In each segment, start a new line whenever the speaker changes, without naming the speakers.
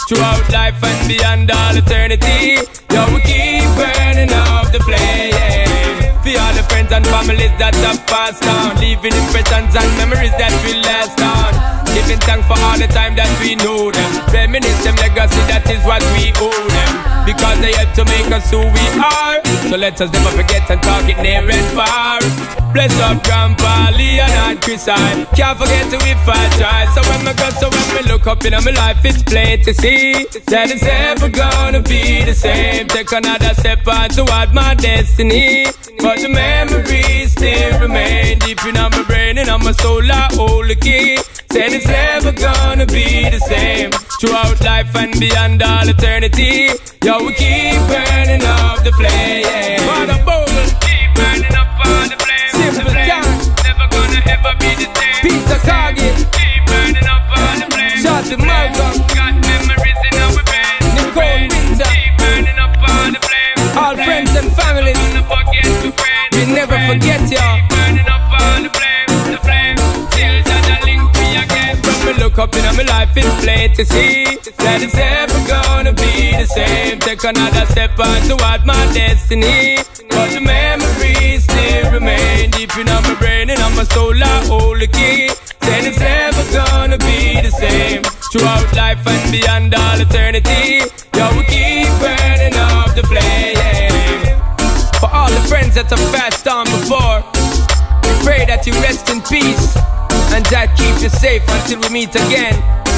throughout life and beyond all eternity. Yo, we keep burning up the flame. For all the friends and families that have passed on, leaving impressions and memories that will last on. Giving thanks for all the time that we know them. Reminisce them legacy, that is what we owe them. Because they helped to make us who we are. So let us never forget and talk it near and far. Bless up Grandpa, Leon and Chris, I can't forget to if I try. So when we look up in my life, it's plain to see that it's never gonna be the same. Take another step on toward my destiny, but the memories still remain deep in my brain and on my soul. I hold the key. Said it's never gonna be the same throughout life and beyond all eternity. Yo, we keep burning up the flame. For the bowl, keep burning up on the flame. Simple time, never gonna ever be the same. Peter Cargill, keep burning up on the flame. Shout to Malcolm, got memories in our brain. Nicole Winter, keep burning up on the flame. All friends and families, we never forget y'all. Keep burning up on the flame, the flame. Till the link me again. From me look up in my life, it's plain to see that it's never gonna be the same. Take another step on toward my destiny, but the memories still remain deep in my brain and on my soul. I hold the key. Then it's never gonna be the same throughout life and beyond all eternity. Yo, we keep burning up the flame. For all the friends that have passed on before, we pray that you rest in peace and that keep you safe until we meet again.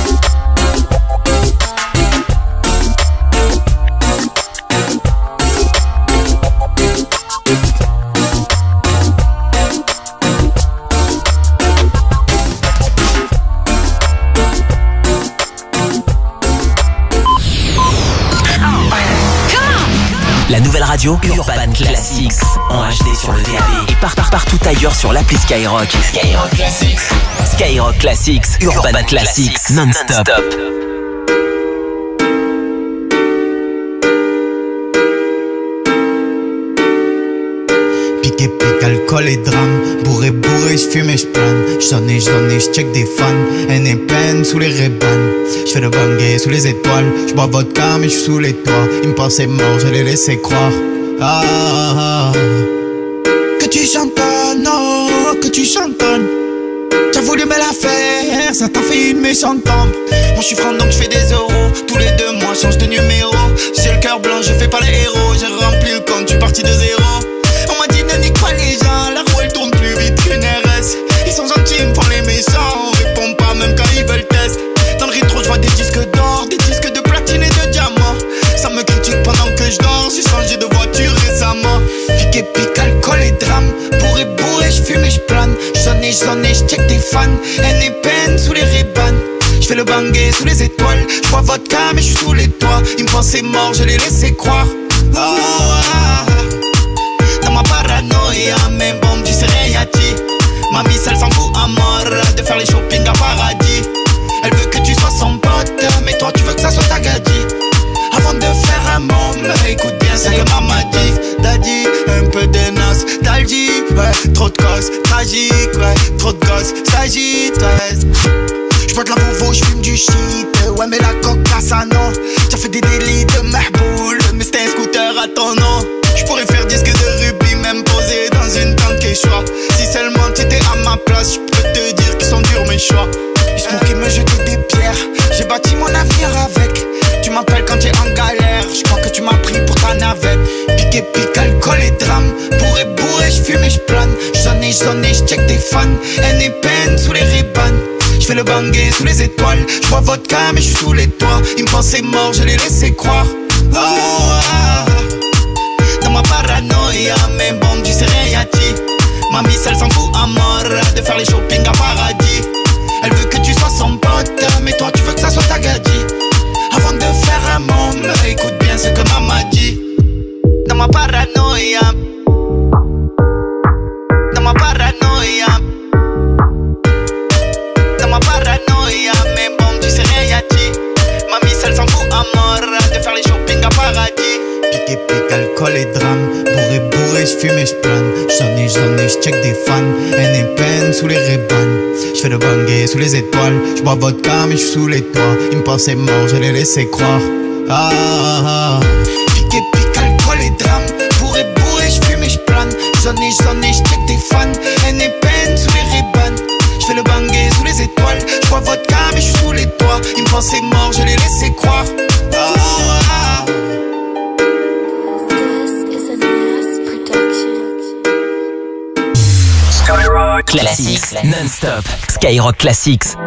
La nouvelle radio Urban Classics en HD sur le DAB et partout ailleurs sur l'appli Skyrock. Skyrock Classics. Skyrock Classics, Urban Classics, non-stop.
Pique, alcool et drame. Bourré, j'fume et j'plane. J'donne et j'check des fans. Haine et peine sous les Ray-Ban. J'fais le bangé sous les étoiles. J'bois vodka mais j'suis sous les toits. Ils me pensaient mort, je les laissais croire. Que tu chantonnes, oh, que tu chantonnes. T'as voulu me la faire, ça t'a fait une méchante tombe. Moi j'suis franc donc j'fais des euros. Tous les 2 mois change de numéro. J'ai le cœur blanc, je fais pas les héros. J'ai rempli le compte, j'suis parti de zéro. On m'a dit ne nique pas les gens, la roue elle tourne plus vite qu'une RS. Ils sont gentils, ils me font les méchants. On répond pas même quand ils veulent test. Dans le rétro j'vois des disques d'or, des disques de platine et de diamant. Ça me critique pendant que je dors, j'ai changé de voiture récemment. Pique, alcool et drame. Bourré, j'fume et j'plane. J'sonne et j'check des fans. Haine et peine sous les Ray-Ban. J'fais le bangé sous les étoiles. J'bois vodka mais j'suis sous les toits. Ils me pensaient mort, je les laissais croire. Dans ma paranoïa, mes bombes du Sereyati. Mamie elle s'en fout à mort de faire les shopping à paradis. Elle veut que tu sois son pote, mais toi tu veux que ça soit ta gadji. Avant de faire un môme, écoute bien ce que maman dit. Daddy, un peu de nostalgie, ouais, trop de causes tragiques, ouais, trop de gosses s'agitent, ouais. J'bois de la bouffe, j'fume du shit, ouais mais la coca ça non. T'as fait des délits de mahboul, mais c'était un scooter à ton nom. J'pourrais faire disque de rubis, même posé dans une tente quechua. Si seulement t'étais à ma place, j'peux te dire qu'ils sont durs mes choix. Ils se moquaient, me jetaient des pierres, j'ai bâti mon avenir avec. Tu m'appelles quand t'es en galère, j'crois que tu m'as pris pour ta navette. Pique, alcool et drame. Bourré, j'fume et j'plane. J'sonne et j'check des fans. Haine et peine sous les Ray-Ban. J'fais le bangé sous les étoiles. J'bois vodka mais j'suis sous les toits. Ils me pensaient mort, je les laissais croire. Dans ma paranoïa, mes bombes du Sereyati. Mamie elle s'en fout à mort de faire les shopping à paradis. Elle veut que tu sois son pote, mais toi tu veux que ça soit ta gadji. Avant de faire un môme, écoute bien ce que maman dit. Dans ma paranoïa, dans ma paranoïa, dans ma paranoïa, mes bombes du Sereyati. Mamie elle s'en fout à mort de faire les shopping à paradis. Pique, alcool et drame. Bourré, j'fume et j'plane. J'sonne et j'check des fans. Haine et peine sous les Ray-Ban. J'fais le le bangé sous les étoiles. J'bois vodka mais j'suis sous les toits. Ils me pensaient mort, je les laissais croire. Ah ah ah. Piqué, pique, alcool et drame. Bourré, bourré, j'fume et j'plane. J'en ai, j'check des fans. Haine et peine sous les Ray-Ban. J'fais le bangé sous les étoiles. J'bois vodka mais j'suis sous les toits. Ils me pensaient mort, je les laissais croire. Ah ah ah.
Classics non-stop. Skyrock Classics.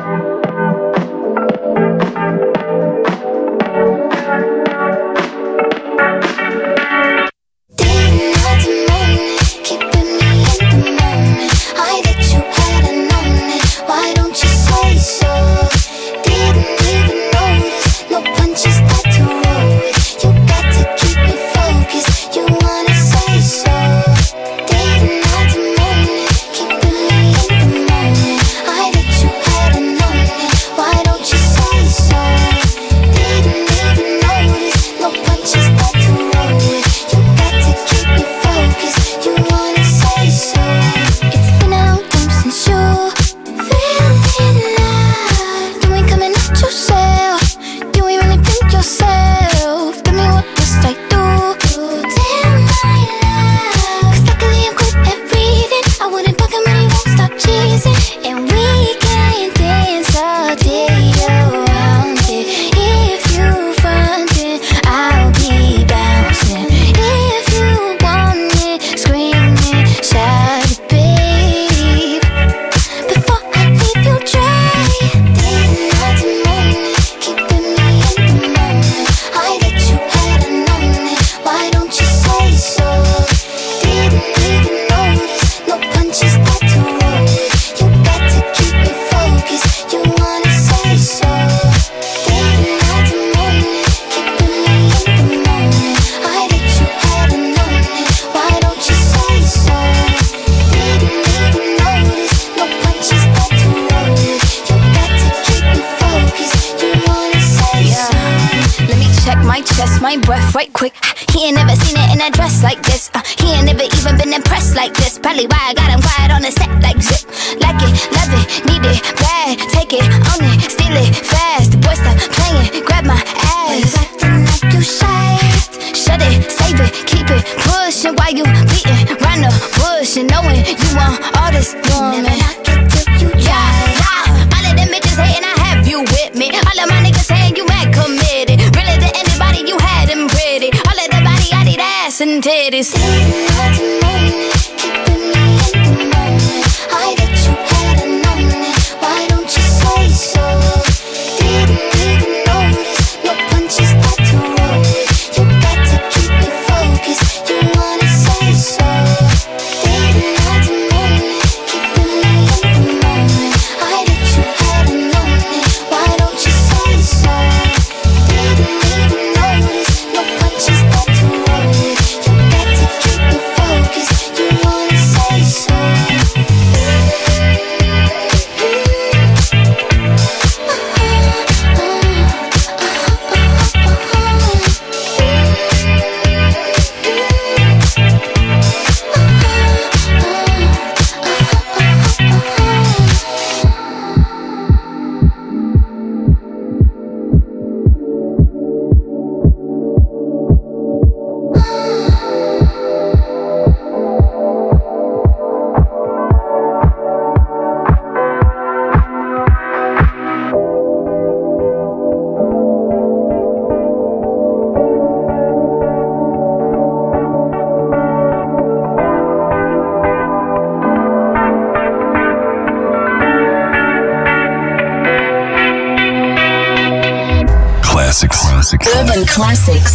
Urban Classics.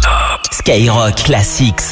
Skyrock Classics.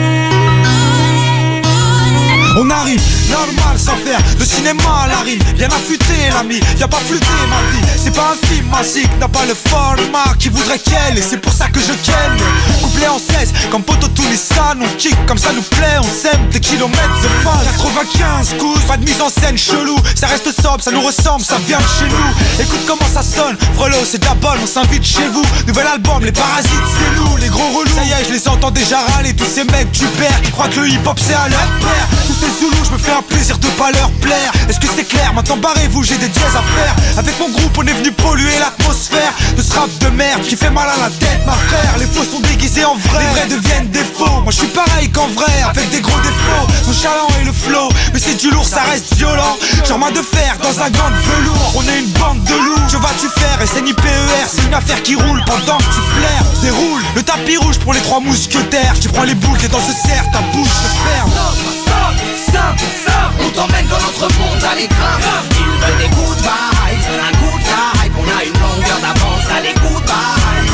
On arrive normal sans faire de cinéma à la rime. Bien affûté l'ami, viens pas flûter ma vie. C'est pas un film magique, n'a pas le format qui voudrait qu'elle. Et c'est pour ça que je ken. Couplet en 16, comme Poto tous les Nissan. On kick comme ça nous plaît, on sème des kilomètres de phase. 95 coups, pas de mise en scène chelou. Ça reste sobre, ça nous ressemble, ça vient de chez nous. Écoute comment ça sonne, Frelot c'est de la bonne, on s'invite chez vous. Nouvel album, les parasites c'est nous, les gros relous. Ça y est, je les entends déjà râler, tous ces mecs du père qui croient que le hip hop c'est à leur père. Tous ces zoulous, je me fais un plaisir de pas leur plaire. Est-ce que c'est clair? Maintenant barrez-vous, j'ai des jazz à faire. Avec mon groupe on est venu polluer l'atmosphère de ce rap de merde qui fait mal à la tête ma frère. Les faux sont déguisés en vrai, les vrais deviennent des faux. Moi je suis pareil qu'en vrai, avec des gros défauts. Mon chaland et le flow, mais c'est du lourd, ça reste violent. Genre main de fer dans un gant de velours. On est une bande de loups, que vas-tu faire? SNIPER, c'est une affaire qui roule pendant que tu flaires. Déroule le tapis rouge pour les trois mousquetaires. Tu prends les boules et dans ce cerf, ta bouche se ferme.
On t'emmène dans notre monde à l'écran. Ils veulent des good vibes, un good vibe. On a une longueur d'avance, allez good vibes.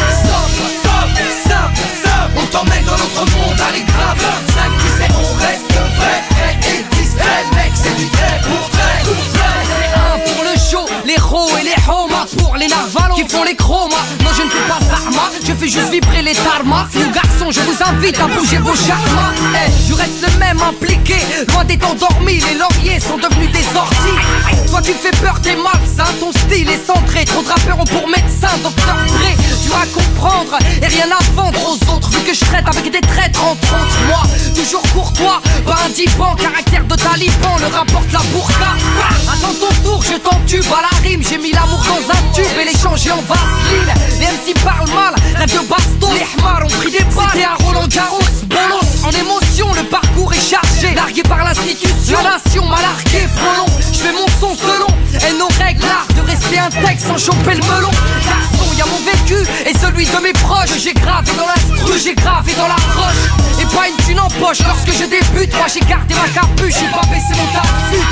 On t'emmène dans notre monde à l'écran. Ça tu sais, on reste vrai et discret. Mec, c'est du vrai pour vrai.
C'est un pour le show, les ros et les homas. Pour les narvalos qui font les chromas. Non, je ne fais pas d'arma, je fais juste vibrer les tarmas. Nous garçons, je vous invite à bouger vos charmas. Je reste le même impliqué, loin d'être endormi. Les lauriers sont devenus des orties. Toi tu fais peur, t'es malsain, ton style est centré. Trop de rappeurs ont pour médecin, Dr Dre. Dur à comprendre et rien à vendre aux autres. Vu que je traite avec des traîtres entre autres. Moi, toujours courtois, pas un divan. Caractère de taliban, le rapporte la burqa. Attends ton tour, je t'entube à la rime. J'ai mis l'amour dans un tube et l'échange en vaseline. Les MC parlent mal, rêve de baston. Les hmars ont pris des balles. C'était à Roland Garros, bolos. En émotion, le parcours est chargé. Largué par l'institution, la nation m'a largué, frelon. Je fais mon son selon, et nos règles, l'art de rester intègre sans choper le melon. Garçon, y'a mon vécu et celui de mes proches. J'ai gravé dans l'instru, j'ai gravé dans la roche. Et pas une thune en poche lorsque je débute. Moi j'ai gardé ma capuche, j'ai pas baissé mon tarif.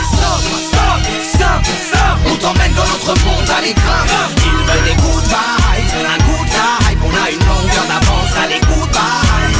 On t'emmène dans notre monde à l'écran. Ils veulent des good vibes, un good vibe. On a une longueur d'avance, allez good vibes.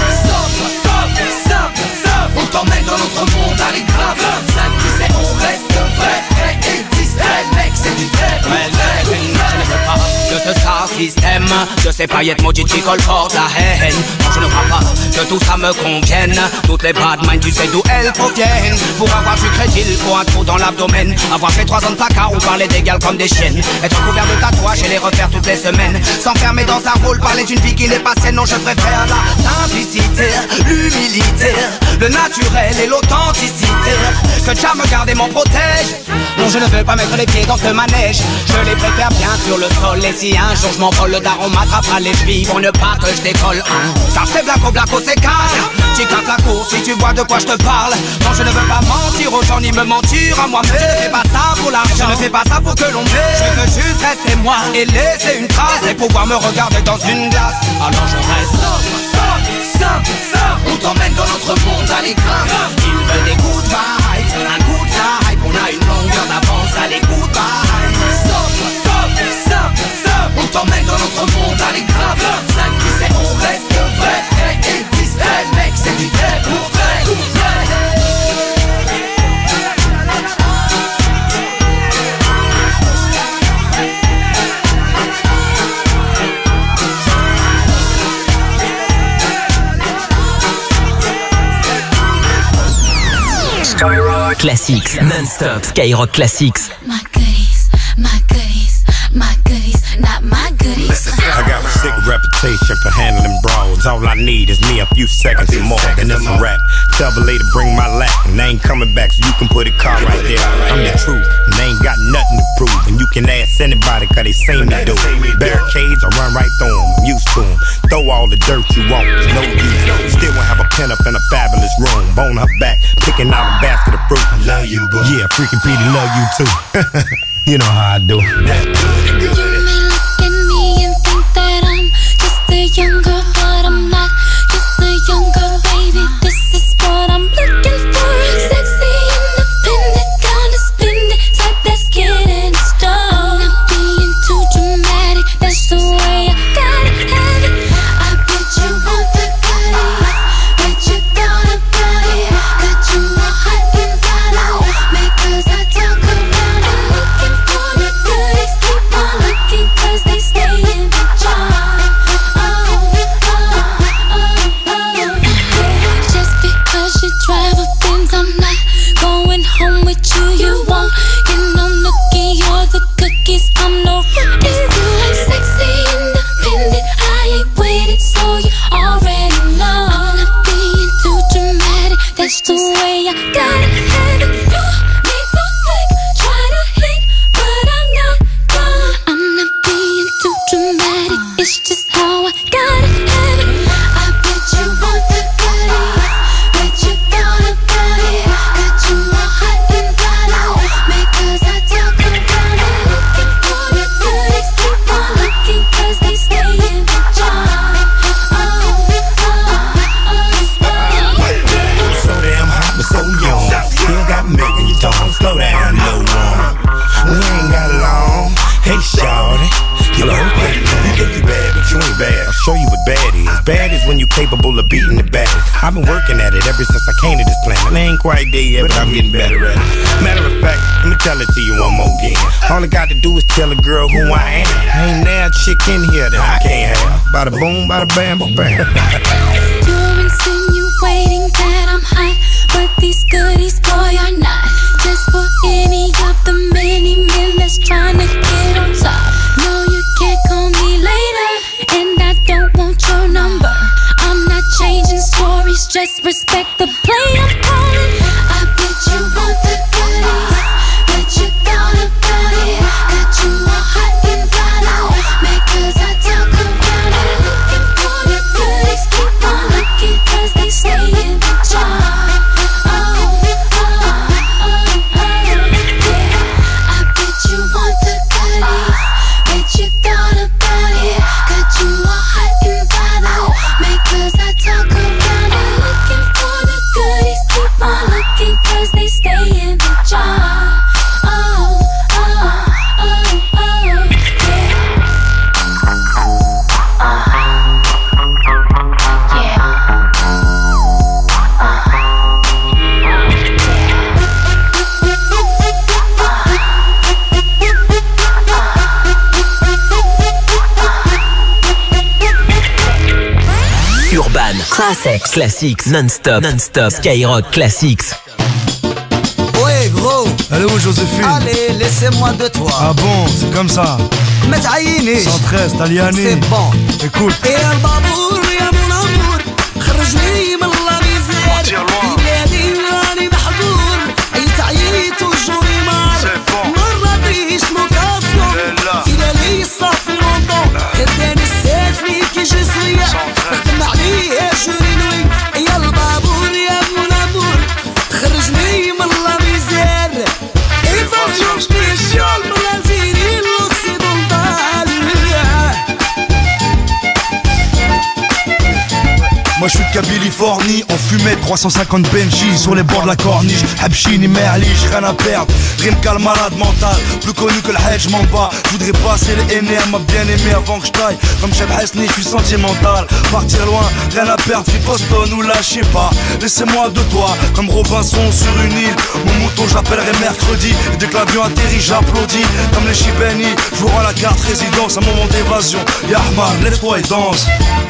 On t'emmène dans notre monde à l'écran. Ça tu sais, on reste vrai et discret. Mec, c'est du vrai pour vrai.
De ce star système, de ces paillettes maudites qui colportent la haine. Non, je ne crois pas que tout ça me convienne. Toutes les bad minds, tu sais d'où elles proviennent. Pour avoir vu crédile, faut un trou dans l'abdomen. Avoir fait 3 ans de placard ou parler d'égal comme des chiennes. Être couvert de tatouages et les refaire toutes les semaines. S'enfermer dans un rôle, parler d'une vie qui n'est pas saine. Non, je préfère la simplicité, l'humilité, le naturel et l'authenticité. Que Jah me garde et m'en protège. Non, je ne veux pas mettre les pieds dans ce manège. Je les préfère bien sur le sol. Et si un jour je m'envole, le daron m'attrapera les filles pour ne pas que je décolle. Car c'est blaco, c'est calme. Tu captes la course si tu vois de quoi je te parle. Non, je ne veux pas mentir aux gens ni me mentir à moi-même. Je ne fais pas ça pour l'argent, je ne fais pas ça pour que l'on m'aime. Je veux juste rester moi et laisser une trace et pouvoir me regarder dans une glace. Alors je reste.
On t'emmène dans notre monde à l'écran. Ils veulent des good vibes, un good vibe. On a une longueur d'avance, allez good vibes. On t'emmène dans notre monde à l'écran. Ça tu sais, on reste vrai et discret. Mec, c'est du vrai pour vrai.
Classics, non-stop, Skyrock Classics.
My goodies, not my goodies.
I got a sick reputation for handling brawls. All I need is me a few seconds and more. And it's a rap. Tell the lady to bring my lap. And they ain't coming back, so you can put a car right there. I'm the truth, and they ain't got nothing to prove. And you can ask anybody, cause they seen me do it. Barricades, I run right through them, I'm used to them. Throw all the dirt you want, there's no use. Still won't have a pen up in a fabulous room. Bone her back, picking out a basket of fruit. I love you, boo. Yeah, freaking Petey love you too. You know how I do. That good.
You may look at me and think that I'm just a young girl, but I'm not just a young girl, baby. This is what I'm looking for. Sexy, independent, kind of splendid type that's getting stoned. Not being too dramatic, that's the way I gotta have it. I bet you want the goodie, bet you got a body, got you all hot and bothered. Because I talk around and look at
I've been working at it ever since I came to this planet. I ain't quite there yet, but I'm getting better at it. Matter of fact, let me tell it to you one more again. All I got to do is tell a girl who I am. Ain't there a chick in here that I can't have. Bada boom, bada bam, bam.
You're insinuating that I'm hot, but these goodies, boy, are not. Just for any of the many men that's trying to get on top. No, you can't call me later, and I don't want your number. I'm not changing stories, just respect the play I'm calling. I bet you want the goodies, bet you thought about it. Got you all hot and bothered, because I talk around it. Looking for the goodies, keep on looking, cause they stay in the jar.
Classics, non-stop, Skyrock Classics.
Ouais gros.
Elle est où Joséphine?
Allez, laissez-moi de toi.
Ah bon, c'est comme ça. 113, Taliani.
C'est bon.
Écoute. Moi je suis de Californie, on fumait 350 Benji sur les bords de la corniche. Habchini, Merlich, rien à perdre. Rimka le malade mental, plus connu que le Hedge, m'en bats. Je voudrais passer les aînés, elle m'a bien aimé avant que je taille. Comme Cheb Hasni, je suis sentimental. Partir loin, rien à perdre, puis Boston ou là, je sais pas. Laissez-moi de toi, comme Robinson sur une île. Mon mouton, j'appellerai mercredi. Et dès que l'avion atterrit, j'applaudis. Comme les Chibeni, je vous rends la carte résidence, un moment d'évasion. Yahmar, lève-toi et danse.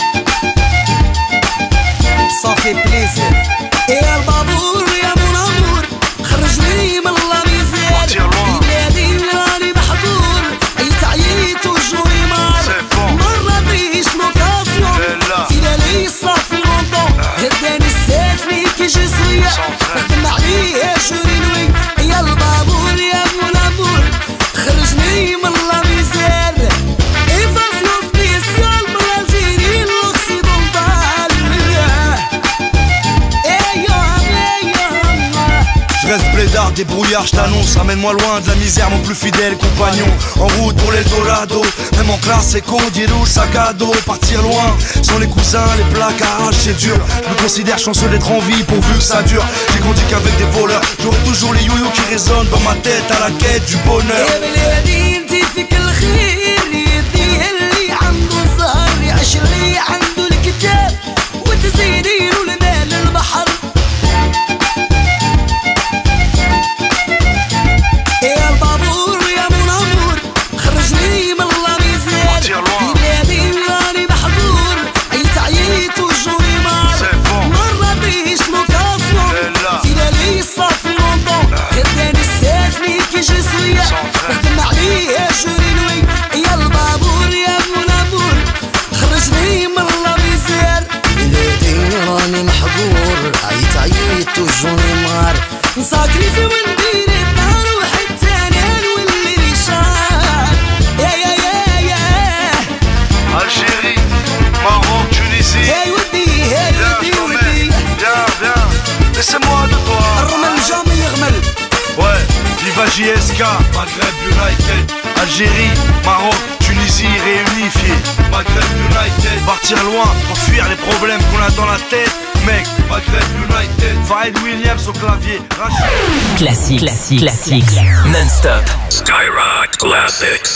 Ça fait plaisir. Et البابور يا منور خرجني من الميزان بلادي راني محظور عيت عييت وجوي مار مرة ريش لوكاسيون فينالي صافي لوندون هداني السافري كي جزوية خدم عليه جورينوي يا البابور يا منور خرجني من الميزان إيفاسيون سبيسيال برازيلي l'Occidental.
Je reste blédard, débrouillard, je t'annonce. Ramène-moi loin de la misère, mon plus fidèle compagnon. En route pour l'Eldorado, même en classe c'est con, rouge, sac à dos. Partir loin, sans les cousins, les placards, c'est dur. Je me considère chanceux d'être en vie pourvu que ça dure. J'ai grandi qu'avec des voleurs, j'aurai toujours les yo-yo qui résonnent dans ma tête à la quête du bonheur.
خدم عليه جورينوي يا البابور يا منابور خرجني من الميزان بلادي راني محظور عيت وجوني مار نساكري في وندير النار وحتى انا نولي ريشان يا
Algérie, Maroc, Tunisie.
Hey ودي
Viens, laissez-moi de toi.
الرمل جامي يغمل.
Ouais, Viva JSK, Maghreb United. Algérie, Maroc, Tunisie réunifiés. Maghreb United. Partir loin pour fuir les problèmes qu'on a dans la tête. Mec, Maghreb United. Farid Williams au clavier.
Classics. Non-stop.
Skyrock Classics.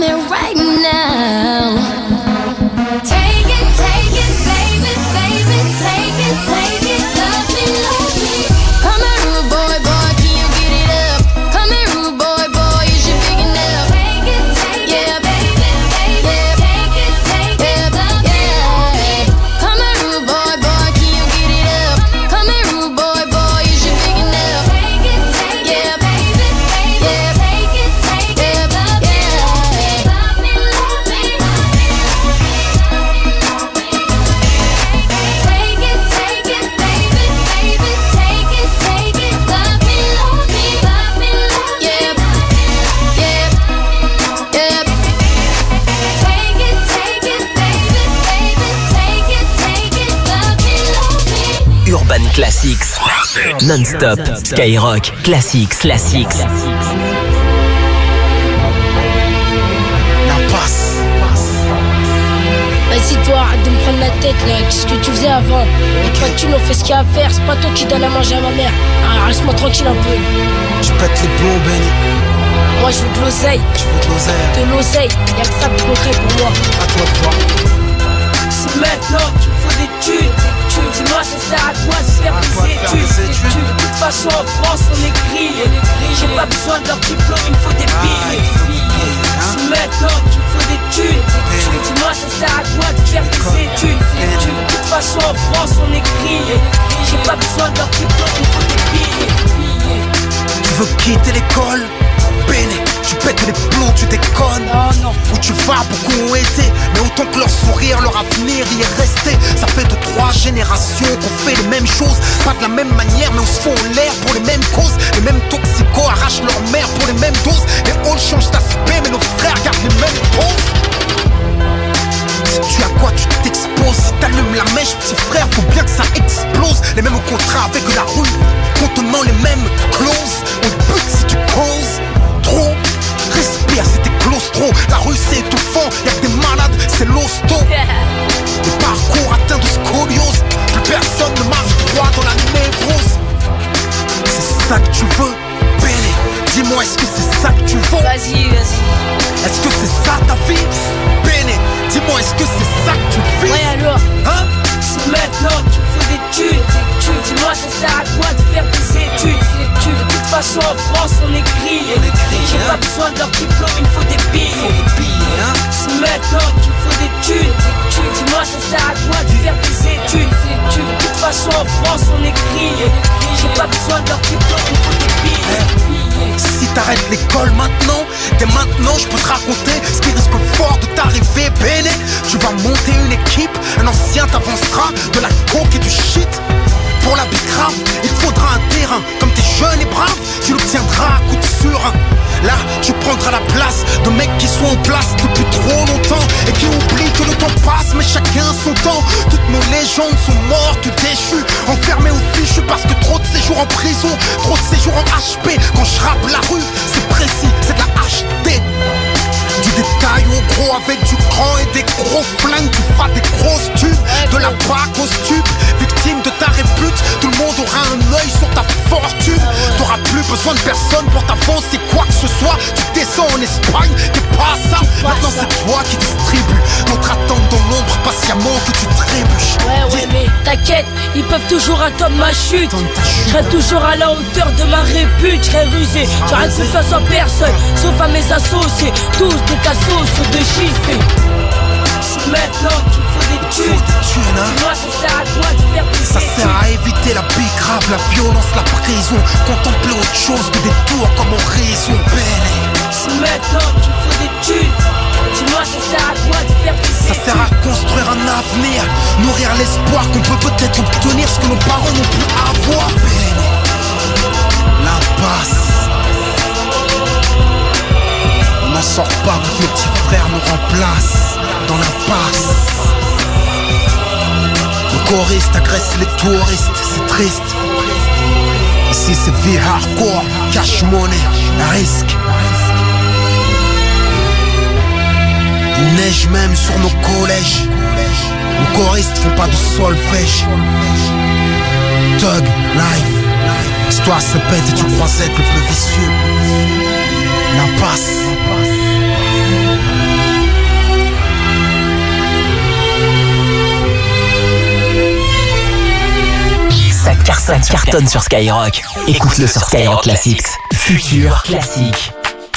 me right now. Take it, baby, baby, take it, love me, love me. Come here, rude boy, boy, can you get it up? Come here, rude boy, boy, is you big enough? Take it, yeah, baby, baby, take it, love me, love me. Come here, rude boy, boy, can you get it up? Come here, rude boy, boy, is you big enough? Take it, yeah, baby, baby, take it, love me, love me, love me, love me. Take it, baby, baby, take it, love me, love me, love me, love me. Yeah, yeah, yeah. Take it, baby, baby, take it, love me, love me.
Urban Classics. Non-stop. Skyrock. Classics. Classics.
La passe.
Vas-y toi, arrête de me prendre la tête là, qu'est-ce que tu faisais avant? Et toi tu nous fais ce qu'il y a à faire, c'est pas toi qui donne à manger à ma mère. Ah, reste-moi tranquille un peu.
Je pète les plombs, Benny.
Moi je veux de l'oseille.
Tu veux de l'oseille?
De l'oseille, y'a que ça de concret pour moi.
À toi de voir.
C'est maintenant qu'il me faut des thunes. Dis-moi ça sert à quoi de faire des études? De toute façon en France on est grillé. J'ai pas besoin de leur diplôme, il me faut des billets. C'est maintenant qu'il me faut des thunes. Dis-moi ça sert à quoi de faire des études? De toute façon en France on est grillé. J'ai pas besoin de leur diplôme, il me faut des billets.
Tu veux quitter l'école? Bene, tu pètes les plombs, tu déconnes.
Non.
Où tu vas, beaucoup ont été, mais autant que leur sourire, leur avenir y est resté. Ça fait 2-3 générations qu'on fait les mêmes choses, pas de la même manière, mais on se fout en l'air pour les mêmes causes. Les mêmes toxicos arrachent leur mère pour les mêmes doses. Les halls changent d'aspect, mais nos frères gardent les mêmes poses. Si tu as quoi, tu t'exposes. Si t'allumes la mèche, petit frère, faut bien que ça explose. Les mêmes contrats avec la rue, contenant les mêmes clauses. On te bute si tu causes trop. Respire, c'était claustro. La rue c'est étouffant, y'a que des malades, c'est l'hosto. Le parcours atteint de scoliose. Plus personne ne marche droit dans la névrose. C'est ça que tu veux, Benny? Dis-moi, est-ce que c'est ça que tu veux?
Vas-y.
Est-ce que c'est ça ta vie? Benny, dis-moi, est-ce que c'est ça que tu fais?
Ouais alors.
Hein?
C'est maintenant qu'il me faut des thunes. Dis-moi ça sert à quoi de faire des études? De toute façon en France on est grillé. J'ai pas besoin de leur diplôme, il me faut des billets. C'est maintenant qu'il me faut des thunes. Dis-moi ça sert à quoi de faire des études? De toute façon en France on est grillé. J'ai pas besoin de leur diplôme, il me faut des billets.
Si t'arrêtes l'école maintenant, dès maintenant je peux te raconter ce qui risque fort de t'arriver, Béné. Tu vas monter une équipe, un ancien t'avancera de la coke et du shit. Pour la bicrave, il te faudra un terrain. Comme t'es jeune et brave, tu l'obtiendras à coup de sûr. Là, tu prendras la place de mecs qui sont en place depuis trop longtemps et qui oublient que le temps passe, mais chacun son temps. Toutes nos légendes sont mortes ou déchues, enfermées au fichu parce que trop de séjours en prison, trop de séjours en HP. Quand je rappe la rue, c'est précis, c'est de la HD. Du détail au gros avec du grand et des gros flingues. Tu feras des grosses tubes, de la bac au stup. Victime de ta répute, tout le monde aura un œil sur ta fortune. T'auras plus besoin de personne pour t'avancer quoi que ce soit. Tu descends en Espagne, t'es pas ça. Maintenant c'est toi qui distribue. D'autres attendent dans l'ombre patiemment que tu trébuches.
Ouais mais t'inquiète, ils peuvent toujours attendre ma chute. Je serai toujours à la hauteur de ma répute. Je serai rusé, j'aurai confiance en personne, sauf à mes associés. Tous des cassos de chiffres.
C'est maintenant qu'il me faut des thunes. Dis-moi ça sert à quoi de faire des
Ça sert à éviter la bicrave, la violence, la prison. Contempler autre chose que des tours comme horizon.
C'est maintenant qu'il me faut des thunes. Dis-moi ça sert à quoi de faire des
Ça sert à construire un avenir, nourrir l'espoir qu'on peut peut-être obtenir ce que nos parents n'ont pu avoir. La passe. On n'en sort pas pour que nos petits frères nous remplacent dans la passe. Le choriste agresse les touristes, c'est triste. Ici c'est vie hardcore, cash money, risque. Il neige même sur nos collèges. Nos choristes font pas de solfège. Thug life. L'histoire se pète et tu crois être le plus vicieux. La passe.
Ça cartonne sur Skyrock. Écoute-le sur Skyrock Classics. Futur classique.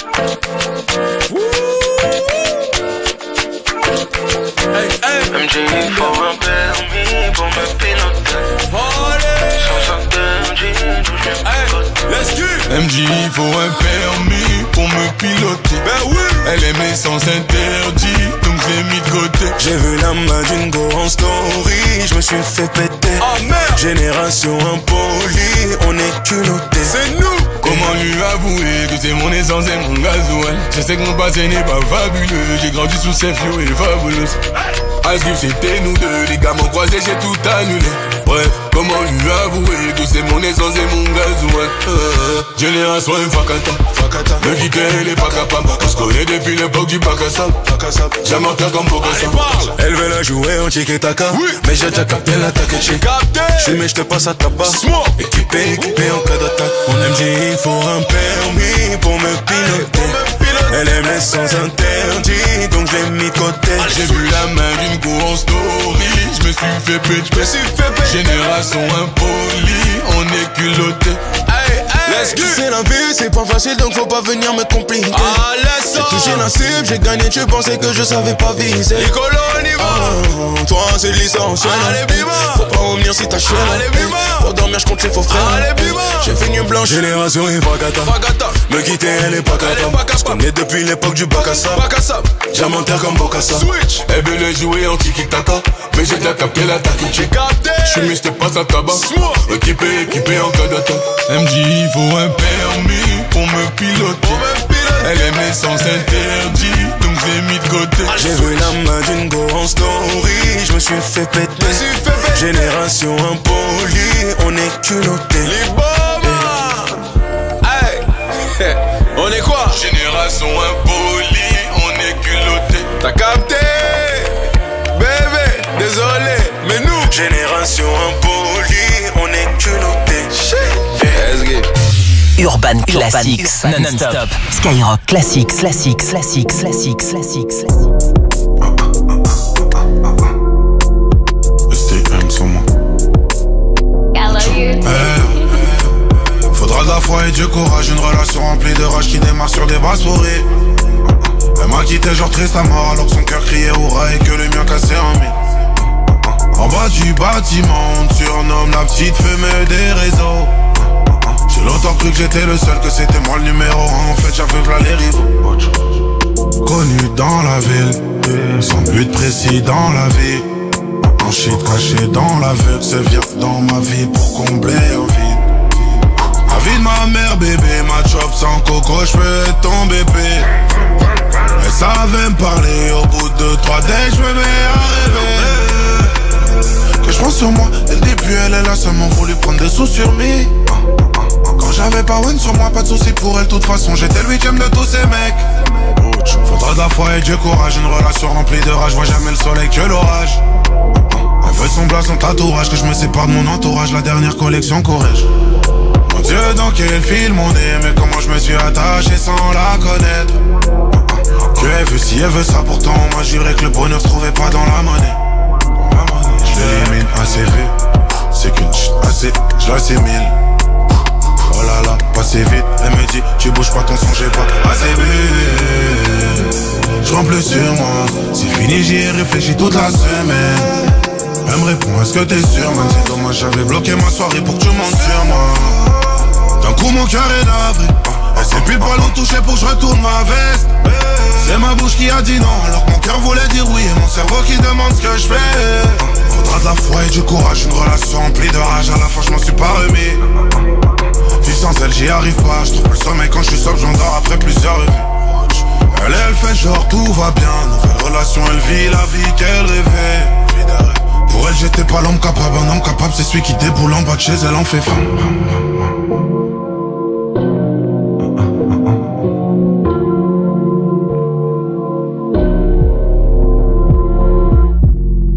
MJ, il faut un permis pour me piloter. Sans interdit, d'où je pilote.
MJ, il faut un permis pour me piloter. Ben oui. Elle aimait sans interdit, donc j'ai mis de côté.
J'ai vu la main d'une go en story, je me suis fait péter.
Oh merde.
Génération impolie, on est culotté.
C'est nous. Comment lui avouer que c'est mon essence et mon gasoil? Je sais que mon passé n'est pas fabuleux. J'ai grandi sous ces flots et fabuleux. Ice Cube c'était nous deux, les gars m'ont croisé, j'ai tout annulé. Bref, comment lui avouer que c'est mon essence et mon gasoil? Génération Fakata, me quitter elle est pas capable. On se connaît depuis l'époque du bac à sable. J'ai morté comme Bokassa.
Elle veut la jouer en tiki-taka, oui. Mais j'ai déjà capté l'attaque.
J'ai capté.
J'suis mais j'te passe à tabac. Équipé en cas d'attaque. Mon MJ il faut un permis pour me piloter. Elle aime les sans interdit, donc je l'ai mis de côté.
J'ai vu la main d'une go en story, je me suis fait péter. Génération impolie, on est culotté.
C'est la vie, c'est pas facile donc faut pas venir me compliquer. J'ai touché la cible, j'ai gagné, tu pensais que je savais pas viser. Toi c'est licencié. Faut pas revenir si t'as chier. Pour dormir je compte les faux frères. J'ai fait une blanche.
Génération
Fakata, me quitter elle est pas capable. Je connais depuis l'époque du bac à sable. J'ai monté comme Bokassa.
Elle veut le jouer en tiki-taka, mais j'ai déjà capté l'attaque. J'ai capté. J'suis mis j'te passe à tabac. Équipé en cas d'attaque. MJ il faut un permis pour me piloter. Elle aimait sans interdit, donc j'ai mis de côté.
J'ai vu la main d'une go en story, je me suis fait péter. Génération impolie, on est culotté.
Hey, on est quoi? Génération impolie, on est culotté. T'as capté? Bébé, désolé, mais nous
Génération impolie, on est culotté.
Urban Classics non-stop. Skyrock Classics.
STM sur moi. Faudra de la foi et du courage, une relation remplie de rage qui démarre sur des bras souris. Elle m'a quitté genre triste à mort alors que son cœur criait hurrah et que le mien cassait en mille. En bas du bâtiment, on surnomme la petite fumée des réseaux. J'ai longtemps cru que j'étais le seul, que c'était moi le numéro 1. En fait j'avais v'là les rivaux. Connu dans la ville, sans but précis dans la vie. Un shit caché dans l'aveugle, se vient dans ma vie pour combler un vide. La vie de ma mère bébé, ma chop sans coco, j'peux être ton bébé. Elle savait me parler, au bout de 3 days j'me mets à rêver. Que j'pense sur moi, dès le début elle a seulement voulu prendre des sous sur me. Quand j'avais pas one sur moi, pas de soucis pour elle, de toute façon j'étais le 8ème de tous ces mecs. Faudra de la foi et du courage, une relation remplie de rage, vois jamais le soleil que l'orage. Elle veut son blason tatouage, que je me sépare de mon entourage, la dernière collection Corrège. Mon Dieu, dans quel film on est, mais comment je me suis attaché sans la connaître. Que elle veut si elle veut ça, pourtant on m'a juré que le bonheur se trouvait pas dans la monnaie. Je l'élimine assez vite, c'est qu'une chute assez, je l'assimile. Oh là là, passé vite, elle me dit tu bouges pas ton son, j'ai pas assez vite. Je rends plus sur moi, c'est fini, j'y ai réfléchi toute la semaine. Elle me répond, est-ce que t'es sûr, man? C'est dommage, j'avais bloqué ma soirée pour que tu montes sur moi. D'un coup mon cœur est navré, elle sait plus pas l'eau toucher pour que je retourne ma veste. C'est ma bouche qui a dit non, alors que mon cœur voulait dire oui, et mon cerveau qui demande ce que je fais. Faudra de la foi et du courage, une relation remplie de rage, à la fin je m'en suis pas remis. Vivre sans elle j'y arrive pas, je trouve le sommeil quand je suis sobre, j'endors après plusieurs revues. Elle fait genre tout va bien, nouvelle relation, elle vit la vie qu'elle rêvait. Pour elle j'étais pas l'homme capable, un homme capable c'est celui qui déboule en bas de chez elle en fait faim.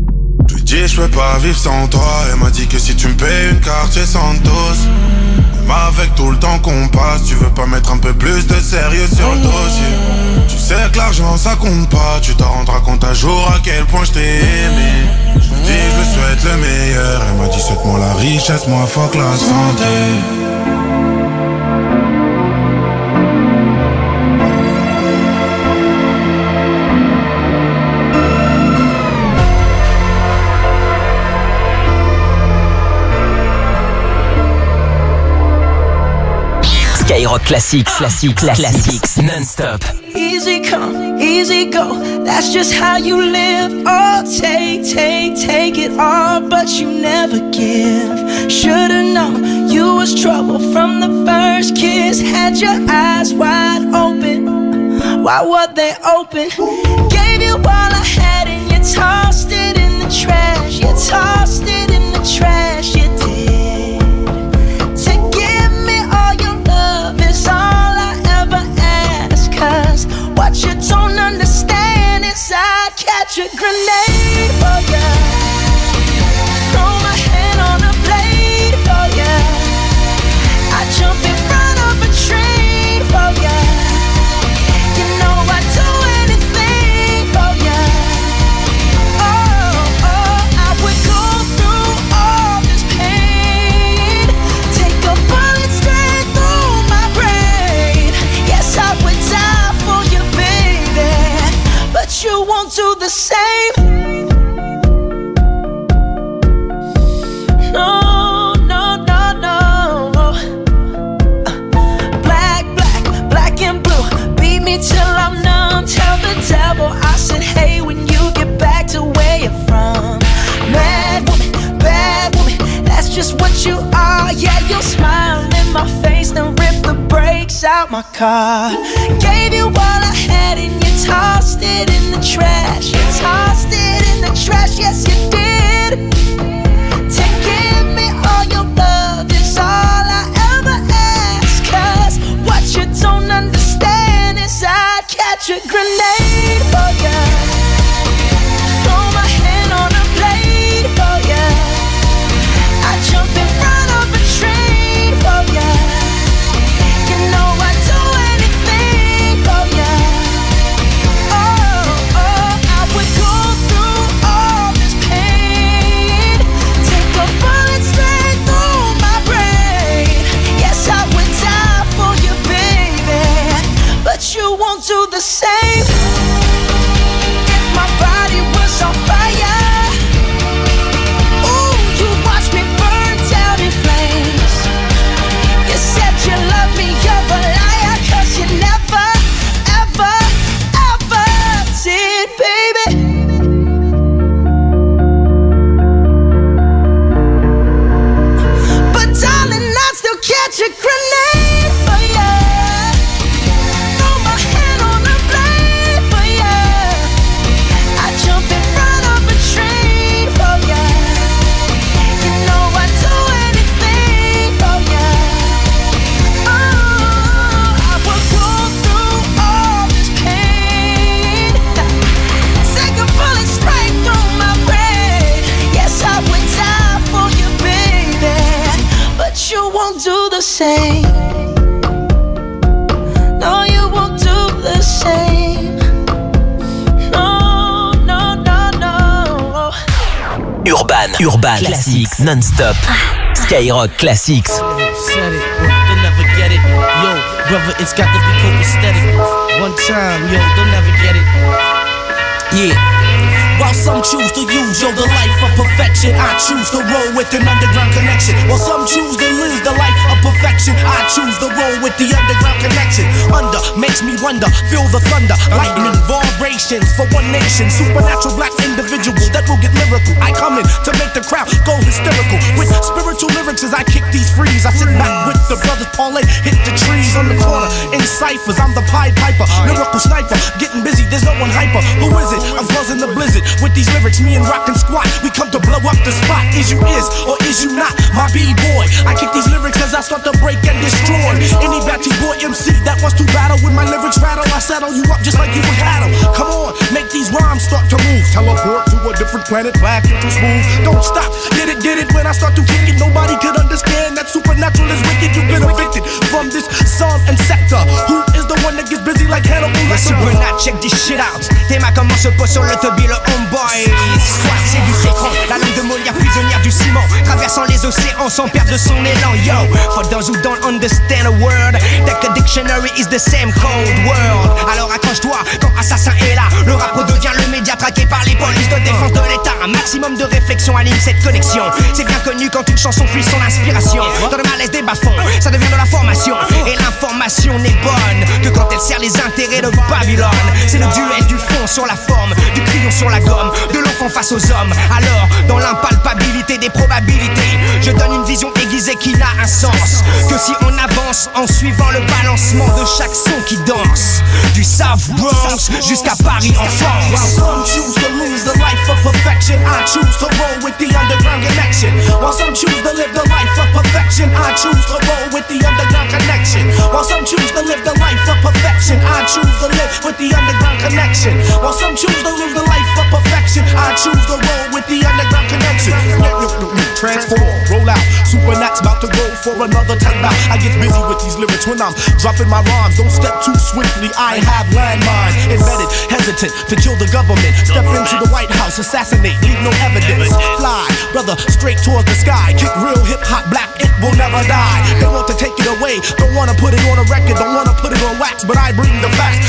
Je peux pas vivre sans toi. Elle m'a dit que si tu me payes une carte c'est Santos. Elle Mais avec tout le temps qu'on passe, tu veux pas mettre un peu plus de sérieux sur le dossier. Tu sais que l'argent ça compte pas, tu t'en rendras compte un jour à quel point je t'ai aimé. Je me dis je me souhaite le meilleur, elle m'a dit souhaite-moi la richesse, moi fuck la santé.
Skyrock Classics, classics, non-stop.
Easy come, easy go, that's just how you live. Oh, take it all, but you never give. Should've known you was trouble from the first kiss. Had your eyes wide open, why were they open? Gave you all I had and you tossed it in the trash. You tossed it in the trash, you did. It's all I ever ask, cause what you don't understand is I'd catch a grenade for ya, throw my hand on a blade for ya, I jump in front of a train for ya, you know I'd do anything for ya. Oh, I would go through all this pain, take a bullet straight through my brain. Yes, I would die for you, baby, but you won't do the same. No, no, no, no. Black and blue, beat me till I'm numb. Tell the devil I said, hey, when you get back to where you're from. Bad woman, that's just what you are. Yeah, you'll smile in my face, then rip the brakes out my car. Gave you all I had and you tossed it in the trash. You tossed it in the trash, yes you did. To give me all your love is all I ever ask, cause what you don't understand is I'd catch a grenade for ya, throw my hand on a blade for ya, I jump in front of a train for ya, you know I'd do anything for ya. Oh, I would go through all this pain, take a bullet straight through my brain. Yes, I would die for you, baby, but you won't do the same. If my body was on fire, ooh, you watch me burn down in flames. You said you love me, you're a liar, cause you never, ever, ever did, baby. But darling, I'd still catch a grenade for ya, throw my hand on a blade for ya, I jump in front of a train for ya, you know I'd do anything for ya. Oh, I would go through all this pain, take a bullet straight through my brain. Yes, I would die for you, baby, but you won't do the same. No, you won't do the same. No, no, no, no.
Urban Classics, non-stop. Skyrock Classics.
Said it, they'll never get it. Yo, brother, it's got to be copacetic. One time, yo, they'll never get it. Yeah. While some choose to use, yo, the life of perfection, I choose to roll with an underground connection. While some choose to live the life of perfection, I choose to roll with the underground connection. Under makes me wonder, feel the thunder, lightning, vibrations for one nation. Supernatural black individual that will get lyrical. I come in to make the crowd go hysterical. With spiritual lyrics as I kick these frees. I sit back with the brothers parlay, hit the trees on the corner in ciphers. I'm the Pied Piper, lyrical sniper, getting busy, there's no one hyper. Who is it? I'm buzzing the blizzard. With these lyrics, me and Rock and Squat, we come to blow up the spot. Is you is or is you not my B-boy? I kick these lyrics as I start to break and destroy any batty boy MC that wants to battle. With my lyrics rattle, I settle you up just like you would cattle. Come on, make these rhymes start to move. Teleport to a different planet, black into smooth. Don't stop, get it when I start to kick it. Nobody could understand understand that supernatural is wicked. You've been evicted from this song and sector. Who is the one that gets busy like Hannibal Lecter?
Supernat, check this shit out. Tes mains comment se posent sur l'autobus, le homeboy. Soit c'est du fécond, la langue de Molière, prisonnière du ciment, traversant les océans sans perdre son élan. Yo, for those who don't understand a word, that the dictionary is the same cold world. Alors accroche-toi quand Assassin est là. Le rap devient le média traqué par les polices de défense de l'État. Un maximum de réflexion anime cette connexion. C'est bien connu quand une chanson puise son inspiration. Dans le malaise des bas-fonds, ça devient de la formation. Et l'information n'est bonne que quand elle sert les intérêts de Babylone. C'est le duel du fond sur la forme, du crayon sur la gomme, de l'enfant face aux hommes. Alors, dans l'impalpabilité des probabilités, je donne une vision aiguisée qui n'a un sens que si on avance en suivant le balancement de chaque son qui danse. Du South Bronx jusqu'à Paris en France.
While some choose to lose the life of perfection, I choose to roll with the underground connection. While some choose to live the life of perfection, I choose to roll with the underground connection. While some choose to live the life of perfection, I choose to live with the underground connection. While some choose to live the life of perfection, I choose to roll with the underground connection. Transform, roll out. Supernat's about to go for another time out. I get busy with these lyrics when I'm dropping my rhymes. Don't step too swiftly, I have landmines embedded, hesitant to kill the government. Step into the White House, assassinate, leave no evidence. Fly, brother, straight towards the sky. Kick real hip-hop black, it will never die. They want to take it away, don't wanna put it on a record, don't wanna put it on wax, but I bring the facts.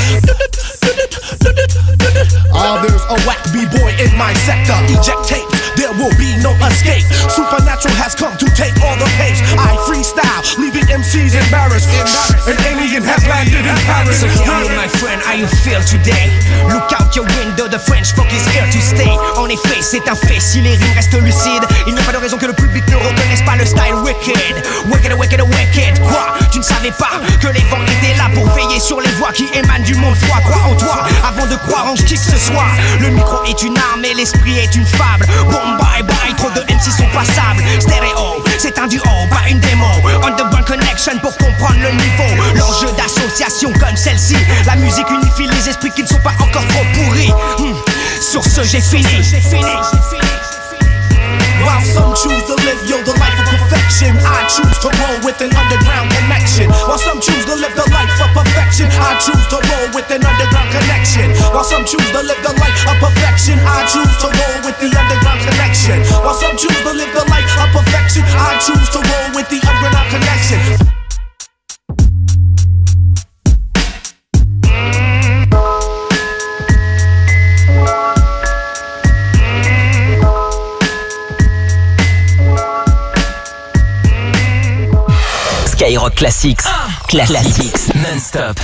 There's a whack B-boy in my sector. Eject tapes, there will be no escape. Supernatural has come to take all the pace. I freestyle, leaving MCs embarrassed. An alien has landed in Paris.
So hear me, my friend, how you feel today? Look out your window, the French folk is here to stay. En effet, c'est un fait, si les rimes restent lucides, il n'y a pas de raison que le public ne reconnaisse pas le style wicked. Wicked, wicked, wicked. Quoi? Tu ne savais pas que les vents étaient là pour veiller sur les voix qui émanent du monde froid. Crois en toi avant de croire en qui que ce soit. Le micro est une arme et l'esprit est une fable. Bon bye bye, trop de MC sont passables. Stéréo, c'est un duo, pas une démo. Underground connection pour comprendre le niveau. L'enjeu d'association comme celle-ci. La musique unifie les esprits qui ne sont pas encore trop pourris. Sur ce, j'ai fini.
While some choose to live, yo, the life of perfection, I choose to roll with an underground connection. While some choose to live the life of perfection, I choose to roll with an underground connection. While some choose to live the life of perfection, I choose to roll with the underground connection. While some choose to live the life of perfection, I choose to roll with the underground connection.
Skyrock Classics. Classics non-stop.